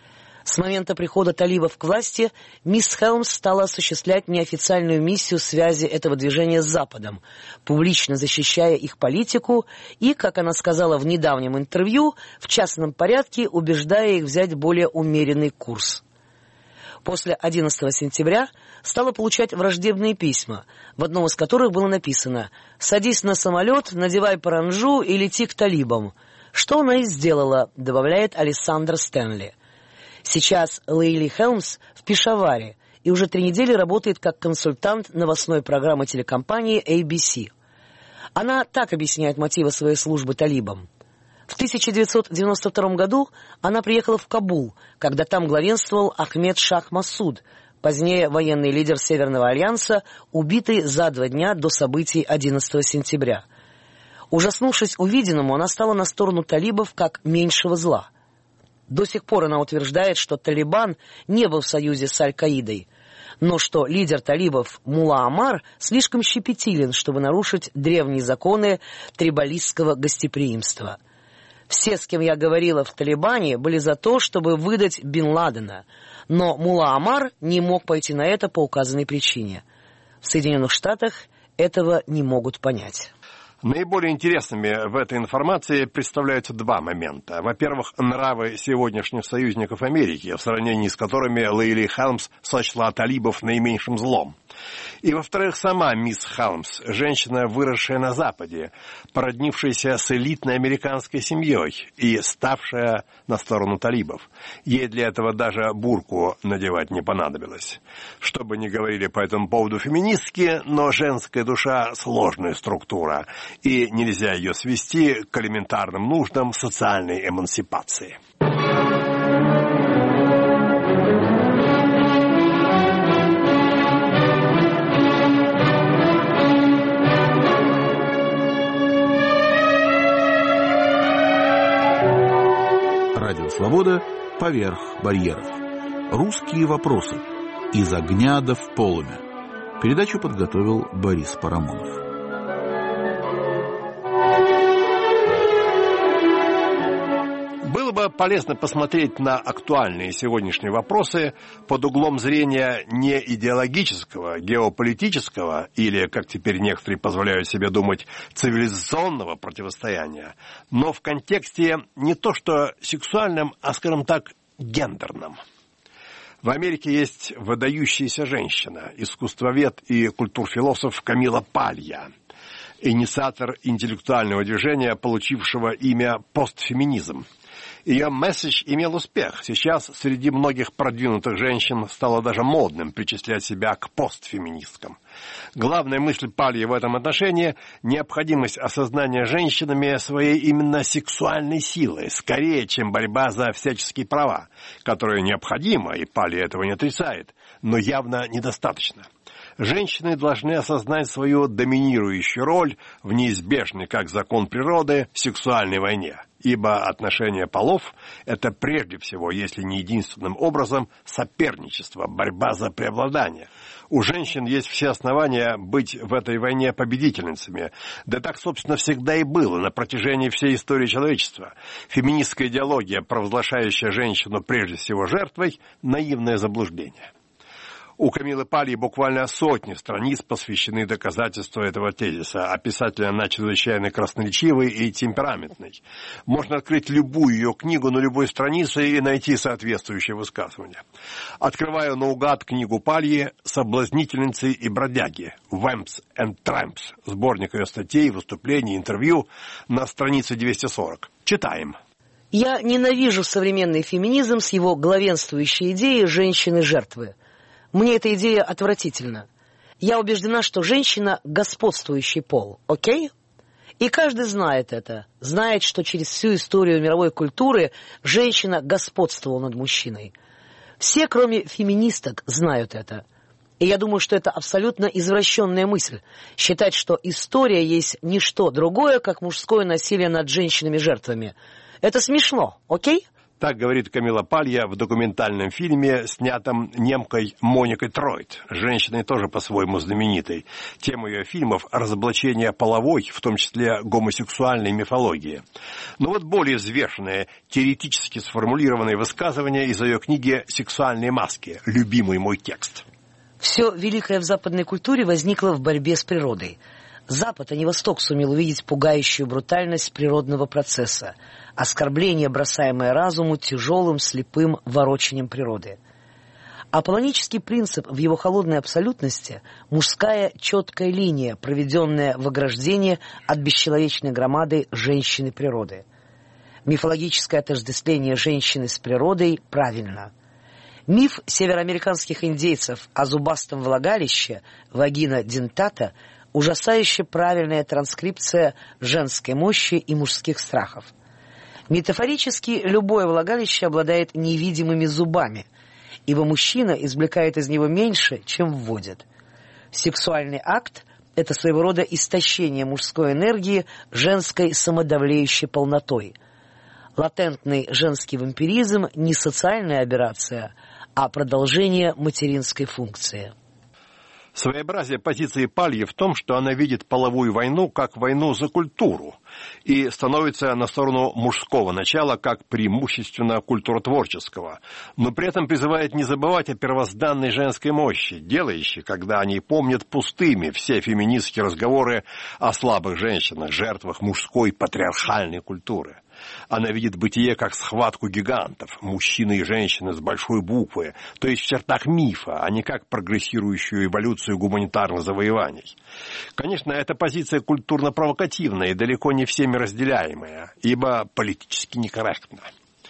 С момента прихода талибов к власти мисс Хелмс стала осуществлять неофициальную миссию связи этого движения с Западом, публично защищая их политику и, как она сказала в недавнем интервью, в частном порядке убеждая их взять более умеренный курс. После одиннадцатого сентября стала получать враждебные письма, в одном из которых было написано «Садись на самолет, надевай паранджу и лети к талибам», что она и сделала, добавляет Алессандра Стэнли. Сейчас Лейли Хелмс в Пешаваре и уже три недели работает как консультант новостной программы телекомпании эй би си. Она так объясняет мотивы своей службы талибам. В тысяча девятьсот девяносто втором году она приехала в Кабул, когда там главенствовал Ахмед Шах Масуд, позднее военный лидер Северного альянса, убитый за два дня до событий одиннадцатого сентября. Ужаснувшись увиденному, она стала на сторону талибов как меньшего зла. До сих пор она утверждает, что Талибан не был в союзе с Аль-Каидой, но что лидер талибов Мулла Амар слишком щепетилен, чтобы нарушить древние законы трибалистского гостеприимства. Все, с кем я говорила в Талибане, были за то, чтобы выдать Бин Ладена, но Мулла Омар не мог пойти на это по указанной причине. В Соединенных Штатах этого не могут понять. Наиболее интересными в этой информации представляются два момента. Во-первых, нравы сегодняшних союзников Америки, в сравнении с которыми Лейли Халмс сочла талибов наименьшим злом. И, во-вторых, сама мисс Халмс, женщина, выросшая на Западе, породнившаяся с элитной американской семьей и ставшая на сторону талибов. Ей для этого даже бурку надевать не понадобилось. Что бы ни говорили по этому поводу феминистки, но женская душа – сложная структура, и нельзя ее свести к элементарным нуждам социальной эмансипации. Радио «Свобода» поверх барьеров. Русские вопросы. Из огня до в полымя. Передачу подготовил Борис Парамонов. Было бы полезно посмотреть на актуальные сегодняшние вопросы под углом зрения не идеологического, геополитического или, как теперь некоторые позволяют себе думать, цивилизационного противостояния, но в контексте не то что сексуальном, а, скажем так, гендерном. В Америке есть выдающаяся женщина, искусствовед и культурфилософ Камила Палья, инициатор интеллектуального движения, получившего имя постфеминизм. Ее месседж имел успех. Сейчас среди многих продвинутых женщин стало даже модным причислять себя к постфеминисткам. Главная мысль Пальи в этом отношении – необходимость осознания женщинами своей именно сексуальной силы, скорее, чем борьба за всяческие права, которые необходима, и Палья этого не отрицает, но явно недостаточно. Женщины должны осознать свою доминирующую роль в неизбежной, как закон природы, сексуальной войне. Ибо отношения полов – это прежде всего, если не единственным образом, соперничество, борьба за преобладание. У женщин есть все основания быть в этой войне победительницами. Да так, собственно, всегда и было на протяжении всей истории человечества. Феминистская идеология, провозглашающая женщину прежде всего жертвой – наивное заблуждение. У Камилы Пальи буквально сотни страниц посвящены доказательству этого тезиса, а писатель она чрезвычайно красноречивый и темпераментный. Можно открыть любую ее книгу на любой странице и найти соответствующее высказывание. Открываю наугад книгу Пальи «Соблазнительницы и бродяги» «Vamps and Tramps», сборник ее статей, выступлений, интервью на странице двести сорок. Читаем. Я ненавижу современный феминизм с его главенствующей идеей женщины-жертвы. Мне эта идея отвратительна. Я убеждена, что женщина – господствующий пол, окей? И каждый знает это, знает, что через всю историю мировой культуры женщина господствовала над мужчиной. Все, кроме феминисток, знают это. И я думаю, что это абсолютно извращенная мысль – считать, что история есть не что другое, как мужское насилие над женщинами-жертвами. Это смешно, окей? Так говорит Камила Палья в документальном фильме, снятом немкой Моникой Тройт, женщиной тоже по-своему знаменитой. Тема ее фильмов – разоблачение половой, в том числе гомосексуальной мифологии. Но вот более взвешенные, теоретически сформулированные высказывания из ее книги «Сексуальные маски», любимый мой текст. Все великое в западной культуре возникло в борьбе с природой. Запад, а не Восток, сумел увидеть пугающую брутальность природного процесса, оскорбление, бросаемое разуму тяжелым, слепым ворочанием природы. Аполлонический принцип в его холодной абсолютности – мужская четкая линия, проведенная в ограждении от бесчеловечной громады женщины природы. Мифологическое отождествление женщины с природой правильно. Миф североамериканских индейцев о зубастом влагалище, вагина дентата – ужасающе правильная транскрипция женской мощи и мужских страхов. Метафорически, любое влагалище обладает невидимыми зубами, ибо мужчина извлекает из него меньше, чем вводит. Сексуальный акт – это своего рода истощение мужской энергии женской самодавлеющей полнотой. Латентный женский вампиризм – не социальная аберрация, а продолжение материнской функции. Своеобразие позиции Пальи в том, что она видит половую войну как войну за культуру и становится на сторону мужского начала как преимущественно культуротворческого, но при этом призывает не забывать о первозданной женской мощи, делающей, когда они помнят пустыми все феминистские разговоры о слабых женщинах, жертвах мужской патриархальной культуры. Она видит бытие как схватку гигантов, мужчины и женщины с большой буквы, то есть в чертах мифа, а не как прогрессирующую эволюцию гуманитарных завоеваний. Конечно, эта позиция культурно-провокативная и далеко не всеми разделяемая, ибо политически некорректна.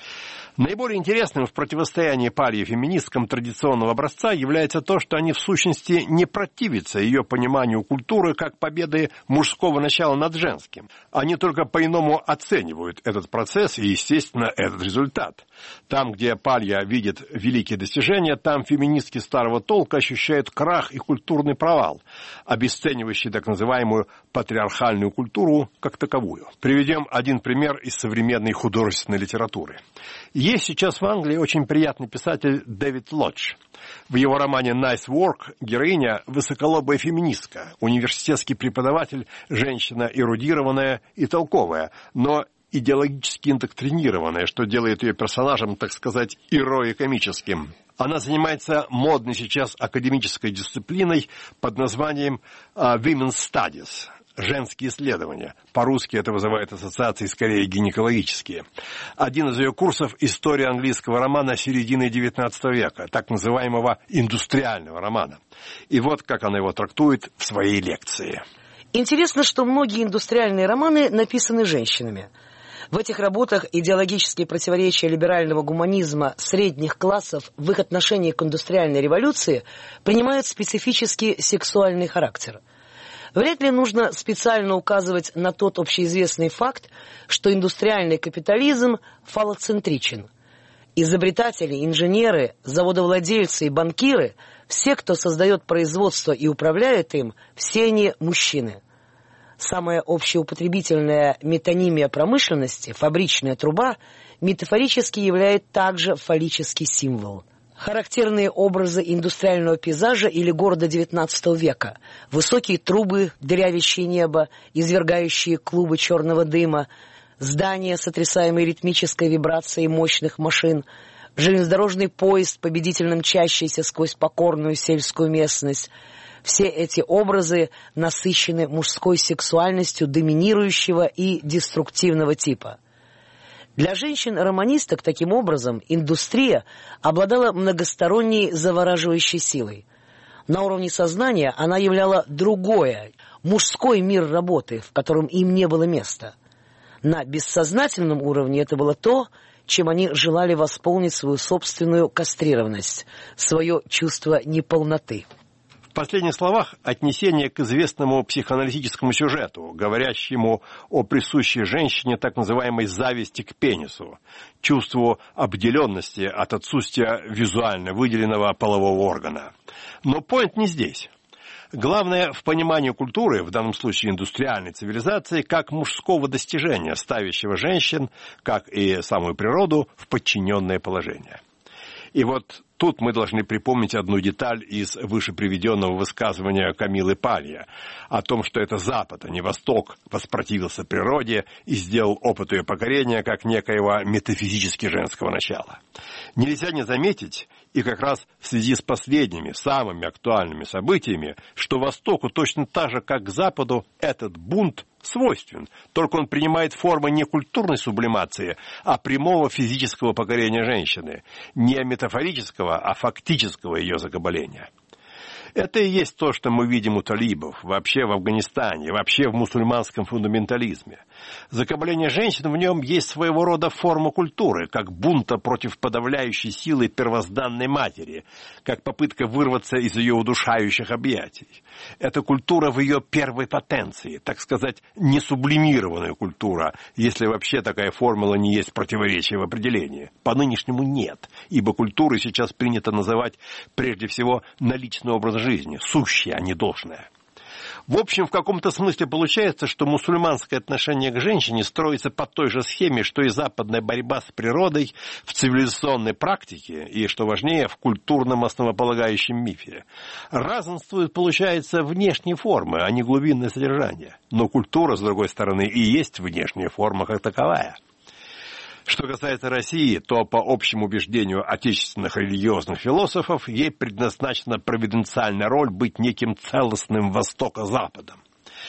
Наиболее интересным в противостоянии Пальи феминисткам традиционного образца является то, что они в сущности не противятся ее пониманию культуры как победы мужского начала над женским. Они только по-иному оценивают этот процесс и, естественно, этот результат. Там, где Палья видит великие достижения, там феминистки старого толка ощущают крах и культурный провал, обесценивающий так называемую патриархальную культуру как таковую. Приведем один пример из современной художественной литературы. Есть сейчас в Англии очень приятный писатель Дэвид Лодж. В его романе «Nice Work» героиня – высоколобая феминистка, университетский преподаватель, женщина эрудированная и толковая, но идеологически индоктринированная, что делает ее персонажем, так сказать, ирои-комическим. Она занимается модной сейчас академической дисциплиной под названием «Women's Studies». Женские исследования. По-русски это вызывает ассоциации скорее гинекологические. Один из ее курсов – история английского романа середины девятнадцатого века, так называемого индустриального романа. И вот как она его трактует в своей лекции. Интересно, что многие индустриальные романы написаны женщинами. В этих работах идеологические противоречия либерального гуманизма средних классов в их отношении к индустриальной революции принимают специфический сексуальный характер. Вряд ли нужно специально указывать на тот общеизвестный факт, что индустриальный капитализм фалоцентричен. Изобретатели, инженеры, заводовладельцы и банкиры, все, кто создает производство и управляет им, все они мужчины. Самая общеупотребительная метонимия промышленности, фабричная труба, метафорически является также фаллический символ. Характерные образы индустриального пейзажа или города девятнадцатого века. Высокие трубы, дырявящие небо, извергающие клубы черного дыма, здания, сотрясаемые ритмической вибрацией мощных машин, железнодорожный поезд, победительно мчащийся сквозь покорную сельскую местность. Все эти образы насыщены мужской сексуальностью доминирующего и деструктивного типа. Для женщин-романисток, таким образом, индустрия обладала многосторонней завораживающей силой. На уровне сознания она являла другое, мужской мир работы, в котором им не было места. На бессознательном уровне это было то, чем они желали восполнить свою собственную кастрированность, свое чувство неполноты. В последних словах отнесение к известному психоаналитическому сюжету, говорящему о присущей женщине так называемой зависти к пенису, чувству обделенности от отсутствия визуально выделенного полового органа. Но поинт не здесь. Главное в понимании культуры, в данном случае индустриальной цивилизации, как мужского достижения, ставящего женщин, как и самую природу, в подчиненное положение. И вот тут мы должны припомнить одну деталь из выше приведенного высказывания Камиллы Палья о том, что это Запад, а не Восток, воспротивился природе и сделал опыт ее покорения как некоего метафизически женского начала. Нельзя не заметить, и как раз в связи с последними, самыми актуальными событиями, что Востоку точно так же, как к Западу, этот бунт свойствен, только он принимает формы не культурной сублимации, а прямого физического покорения женщины, не метафорического, а фактического ее закабаления. Это и есть то, что мы видим у талибов, вообще в Афганистане, вообще в мусульманском фундаментализме. Закабаление женщин в нем есть своего рода форма культуры, как бунта против подавляющей силы первозданной матери, как попытка вырваться из ее удушающих объятий. Это культура в ее первой потенции, так сказать, не сублимированная культура, если вообще такая формула не есть противоречие в определении. По-нынешнему нет, ибо культурой сейчас принято называть прежде всего наличный образ жизни, сущее, а не должное. В общем, в каком-то смысле получается, что мусульманское отношение к женщине строится по той же схеме, что и западная борьба с природой в цивилизационной практике и, что важнее, в культурном основополагающем мифе. Разнствуют, получается, внешние формы, а не глубинное содержание. Но культура, с другой стороны, и есть внешняя форма как таковая. Что касается России, то по общему убеждению отечественных религиозных философов ей предназначена провиденциальная роль быть неким целостным Востока-Западом.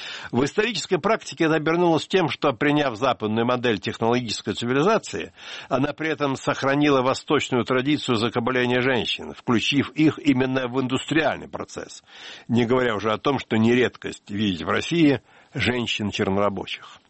В исторической практике это обернулось тем, что, приняв западную модель технологической цивилизации, она при этом сохранила восточную традицию закабаления женщин, включив их именно в индустриальный процесс, не говоря уже о том, что не редкость видеть в России женщин-чернорабочих.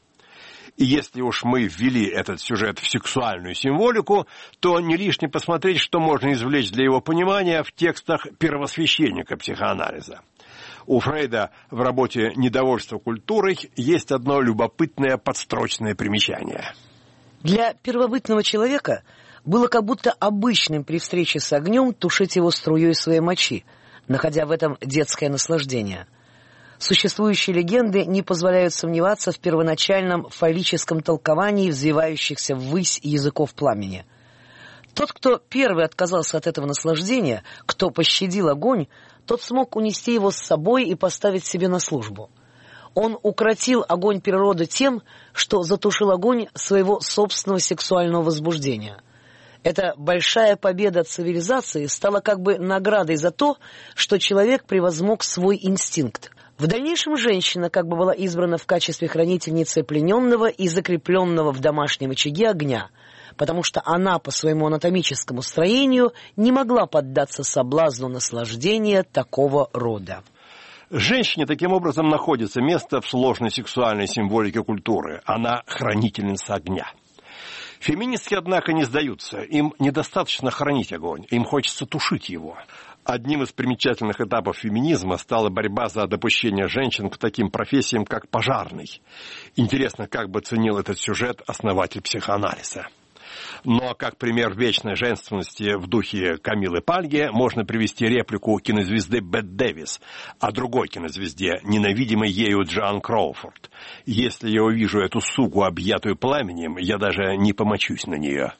И если уж мы ввели этот сюжет в сексуальную символику, то не лишне посмотреть, что можно извлечь для его понимания в текстах первосвященника психоанализа. У Фрейда в работе «Недовольство культурой» есть одно любопытное подстрочное примечание. Для первобытного человека было как будто обычным при встрече с огнем тушить его струей своей мочи, находя в этом детское наслаждение. Существующие легенды не позволяют сомневаться в первоначальном фаллическом толковании взвивающихся ввысь языков пламени. Тот, кто первый отказался от этого наслаждения, кто пощадил огонь, тот смог унести его с собой и поставить себе на службу. Он укротил огонь природы тем, что затушил огонь своего собственного сексуального возбуждения. Эта большая победа цивилизации стала как бы наградой за то, что человек превозмог свой инстинкт. В дальнейшем женщина как бы была избрана в качестве хранительницы плененного и закрепленного в домашнем очаге огня, потому что она по своему анатомическому строению не могла поддаться соблазну наслаждения такого рода. Женщине таким образом находится место в сложной сексуальной символике культуры. Она хранительница огня. Феминистки, однако, не сдаются. Им недостаточно хранить огонь, им хочется тушить его. Одним из примечательных этапов феминизма стала борьба за допущение женщин к таким профессиям, как пожарный. Интересно, как бы ценил этот сюжет основатель психоанализа. Но как пример вечной женственности в духе Камилы Пальге можно привести реплику кинозвезды Бет Дэвис о другой кинозвезде, ненавидимой ею Джоан Кроуфорд. «Если я увижу эту суку, объятую пламенем, я даже не помочусь на нее».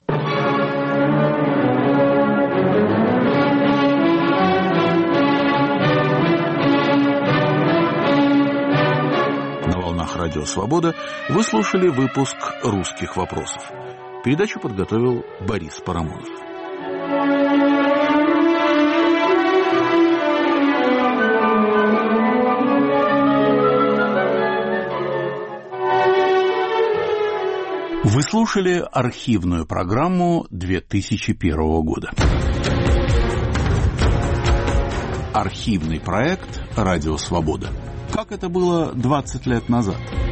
На волнах Радио Свобода вы слушали выпуск «Русских вопросов». Передачу подготовил Борис Парамонов. Вы слушали архивную программу две тысячи первого года. Архивный проект «Радио Свобода». Как это было двадцать лет назад?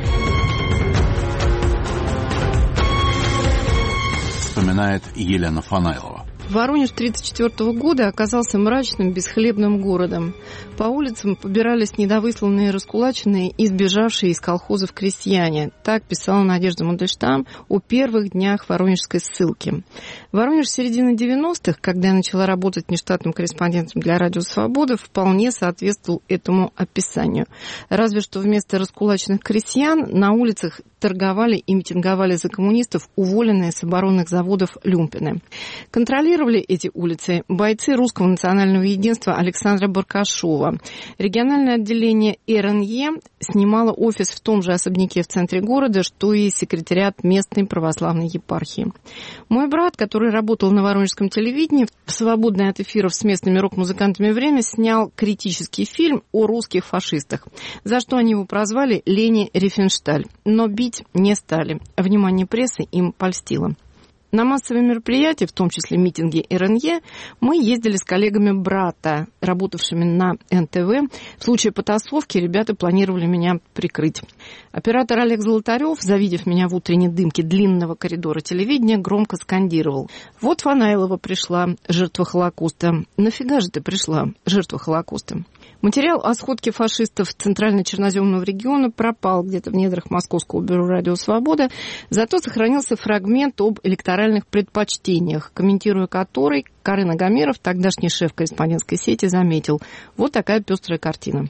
Вспоминает Елена Фанайлова. Воронеж тысяча девятьсот тридцать четвёртого года оказался мрачным, бесхлебным городом. По улицам побирались недовысланные, раскулаченные и сбежавшие из колхозов крестьяне. Так писала Надежда Мандельштам о первых днях воронежской ссылки. Воронеж середины девяностых, когда я начала работать нештатным корреспондентом для Радио Свобода, вполне соответствовал этому описанию. Разве что вместо раскулаченных крестьян на улицах торговали и митинговали за коммунистов уволенные с оборонных заводов люмпины. Контролировали эти улицы бойцы Русского национального единства Александра Баркашова. Региональное отделение эр эн е снимало офис в том же особняке в центре города, что и секретариат местной православной епархии. Мой брат, который работал на воронежском телевидении, в свободное от эфиров с местными рок-музыкантами время снял критический фильм о русских фашистах, за что они его прозвали Лени Рифеншталь. Но бить не стали. Внимание прессы им польстило. На массовые мероприятия, в том числе митинги эр эн е, мы ездили с коллегами брата, работавшими на эн тэ вэ. В случае потасовки ребята планировали меня прикрыть. Оператор Олег Золотарев, завидев меня в утренней дымке длинного коридора телевидения, громко скандировал: «Вот Фанайлова пришла, жертва Холокоста. Нафига же ты пришла, жертва Холокоста?» Материал о сходке фашистов Центрально-Черноземного региона пропал где-то в недрах Московского бюро «Радио Свобода», зато сохранился фрагмент об электоральных предпочтениях, комментируя который, Карен Агамеров, тогдашний шеф корреспондентской сети, заметил: вот такая пестрая картина.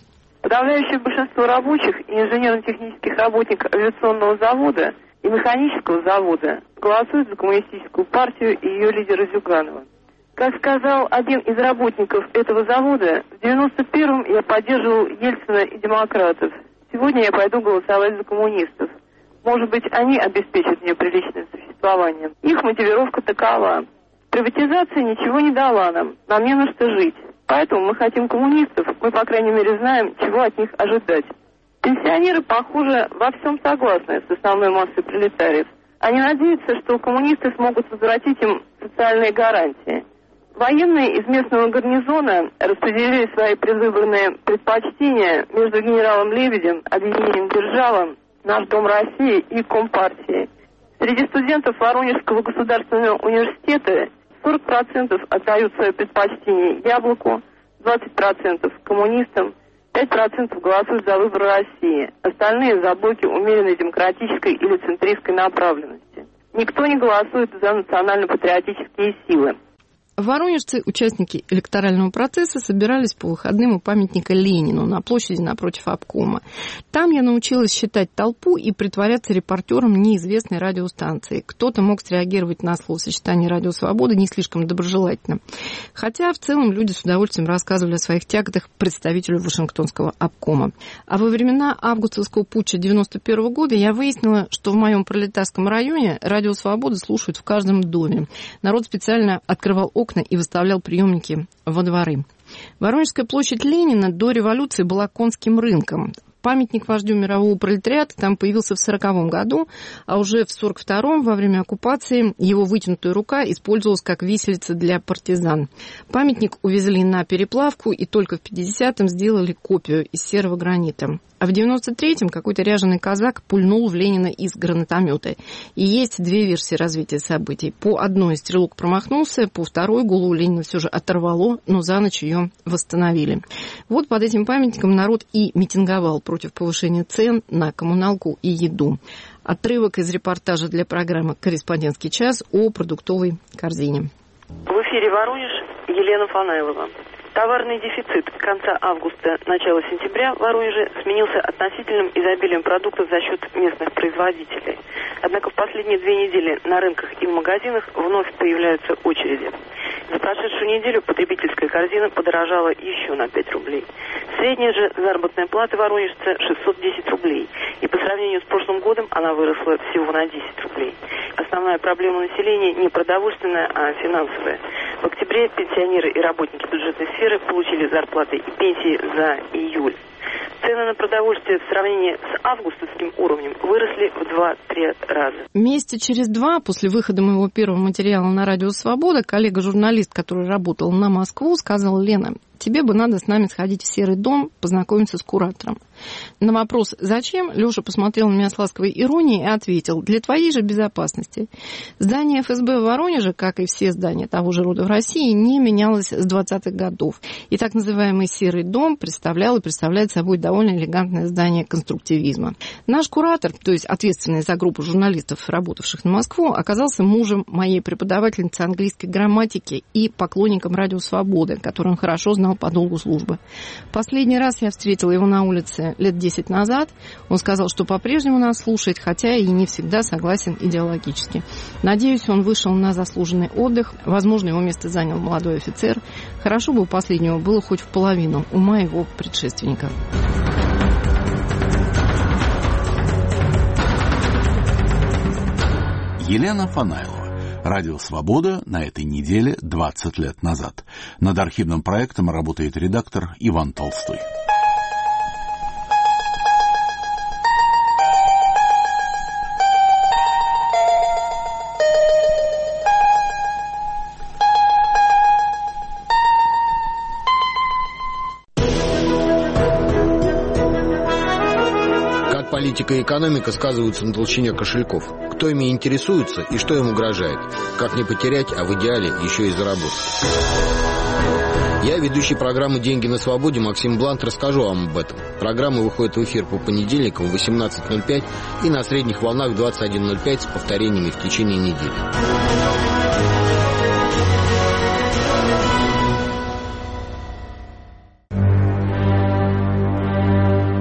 Подавляющее большинство рабочих и инженерно-технических работников авиационного завода и механического завода голосуют за коммунистическую партию и ее лидера Зюганова. Как сказал один из работников этого завода, в девяносто первом я поддерживал Ельцина и демократов. Сегодня я пойду голосовать за коммунистов. Может быть, они обеспечат мне приличное существование. Их мотивировка такова. Приватизация ничего не дала нам, нам не на что жить. Поэтому мы хотим коммунистов, мы, по крайней мере, знаем, чего от них ожидать. Пенсионеры, похоже, во всем согласны с основной массой пролетариев. Они надеются, что коммунисты смогут возвратить им социальные гарантии. Военные из местного гарнизона распределили свои предвыборные предпочтения между генералом Лебедем, объединением «Держава», «Наш Дом России» и Компартией. Среди студентов Воронежского государственного университета сорок процентов отдают свое предпочтение «Яблоку», двадцать процентов коммунистам, пять процентов голосуют за выбор России, остальные за блоки умеренной демократической или центристской направленности. Никто не голосует за национально-патриотические силы. Воронежцы, участники электорального процесса, собирались по выходным у памятника Ленину на площади напротив обкома. Там я научилась считать толпу и притворяться репортером неизвестной радиостанции. Кто-то мог среагировать на словосочетание «Радио Свобода» не слишком доброжелательно. Хотя в целом люди с удовольствием рассказывали о своих тяготах представителю Вашингтонского обкома. А во времена августовского путча девяносто первого года я выяснила, что в моем пролетарском районе «Радио Свобода» слушают в каждом доме. Народ специально открывал окна и выставлял приемники во дворы. Воронежская площадь Ленина до революции была конским рынком. Памятник вождю мирового пролетариата там появился в сороковом году, а уже в сорок втором, во время оккупации, его вытянутая рука использовалась как виселица для партизан. Памятник увезли на переплавку и только в пятидесятом сделали копию из серого гранита. А в девяносто третьем какой-то ряженый казак пульнул в Ленина из гранатомета. И есть две версии развития событий. По одной стрелок промахнулся, по второй голову Ленина все же оторвало, но за ночь ее восстановили. Вот под этим памятником народ и митинговал против повышения цен на коммуналку и еду. Отрывок из репортажа для программы «Корреспондентский час» о продуктовой корзине. В эфире Воронеж, Елена Фанайлова. Товарный дефицит конца августа, начала сентября в Воронеже сменился относительным изобилием продуктов за счет местных производителей. Однако в последние две недели на рынках и в магазинах вновь появляются очереди. За прошедшую неделю потребительская корзина подорожала еще на пять рублей. Средняя же заработная плата воронежца шестьсот десять рублей. И по сравнению с прошлым годом она выросла всего на десять рублей. Основная проблема населения не продовольственная, а финансовая. В октябре пенсионеры и работники бюджетной сферы получили зарплаты и пенсии за июль. Цены на продовольствие в сравнении с августовским уровнем выросли в два-три раза. Месяца через два после выхода моего первого материала на «Радио Свобода» коллега-журналист, который работал на Москву, сказал: «Лена, тебе бы надо с нами сходить в Серый дом, познакомиться с куратором». На вопрос «Зачем?» Леша посмотрел на меня с ласковой иронией и ответил: «Для твоей же безопасности». Здание эф эс бэ в Воронеже, как и все здания того же рода в России, не менялось с двадцатых годов. И так называемый Серый дом представлял и представляет собой довольно элегантное здание конструктивизма. Наш куратор, то есть ответственный за группу журналистов, работавших на Москву, оказался мужем моей преподавательницы английской грамматики и поклонником «Радио Свободы», который он хорошо знал по долгу службы. Последний раз я встретила его на улице лет десять назад. Он сказал, что по-прежнему нас слушает, хотя и не всегда согласен идеологически. Надеюсь, он вышел на заслуженный отдых. Возможно, его место занял молодой офицер. Хорошо бы у последнего было хоть в половину ума его предшественника. Елена Фанайлова. Радио «Свобода» на этой неделе двадцать лет назад. Над архивным проектом работает редактор Иван Толстой. Как политика и экономика сказываются на толщине кошельков? Кто ими интересуется и что им угрожает? Как не потерять, а в идеале еще и заработать? Я, ведущий программы «Деньги на свободе» Максим Блант, расскажу вам об этом. Программа выходит в эфир по понедельникам в восемнадцать ноль пять и на средних волнах в двадцать один ноль пять с повторениями в течение недели.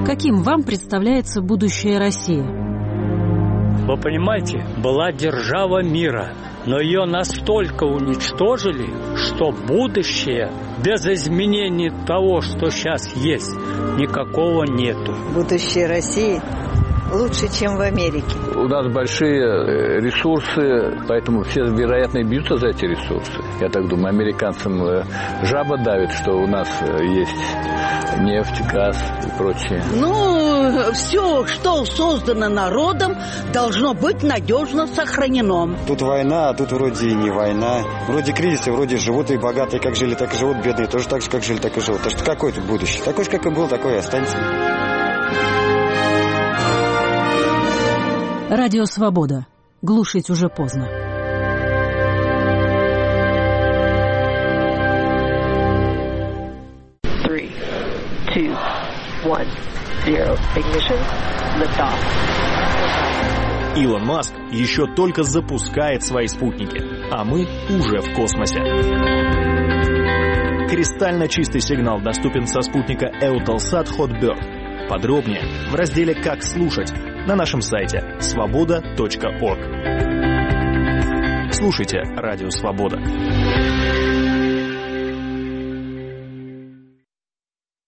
Каким вам представляется будущее России? Вы понимаете, была держава мира, но ее настолько уничтожили, что будущее без изменений того, что сейчас есть, никакого нету. Будущее России лучше, чем в Америке. У нас большие ресурсы, поэтому все, вероятно, бьются за эти ресурсы. Я так думаю, американцам жаба давит, что у нас есть нефть, газ и прочее. Ну, все, что создано народом, должно быть надежно сохранено. Тут война, а тут вроде и не война. Вроде кризисы, вроде живут и богатые, как жили, так и живут, бедные тоже так же, как жили, так и живут. Так что какое тут будущее? Такое же, как и был, такое и останется. Радио «Свобода». Глушить уже поздно. Three, two, one, zero. Ignition. Lift off. Илон Маск еще только запускает свои спутники, а мы уже в космосе. Кристально чистый сигнал доступен со спутника Eutelsat Hotbird. Подробнее в разделе «Как слушать» на нашем сайте свобода точка орг. Слушайте Радио Свобода.